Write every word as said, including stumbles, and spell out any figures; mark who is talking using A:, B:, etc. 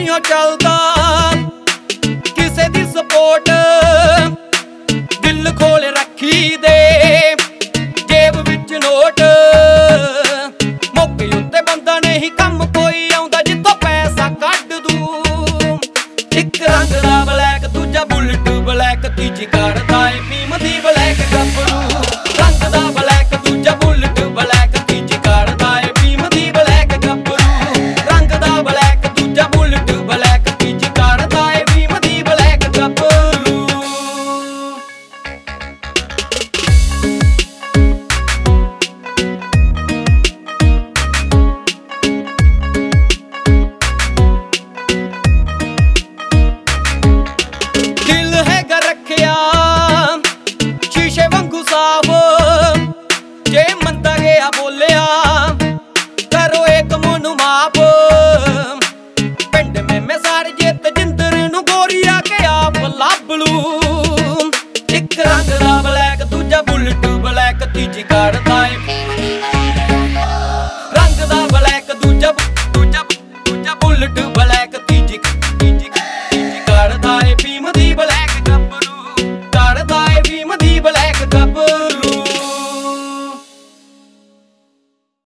A: ਨਹੀਂ ਓ ਚੱਲਦਾ ਕਿਸੇ ਦੀ ਸਪੋਰਟ। ਦਿਲ ਖੋਲ ਰੱਖੀ ਦੇ ਜੇਬ ਵਿੱਚ ਨੋਟ, ਮੌਕੇ ਉੱਤੇ ਬੰਦਾ ਨਹੀਂ ਕੰਮ ਕੋਈ ਆਉਂਦਾ ਜਿੱਥੋਂ ਪੈਸਾ ਕੱਢ ਦੂ। ਇੱਕ ਰੰਗ ਦਾ ਬਲੈਕ, ਦੂਜਾ ਬੁਲਟ ਬਲੈਕ, ਤੀਜੀ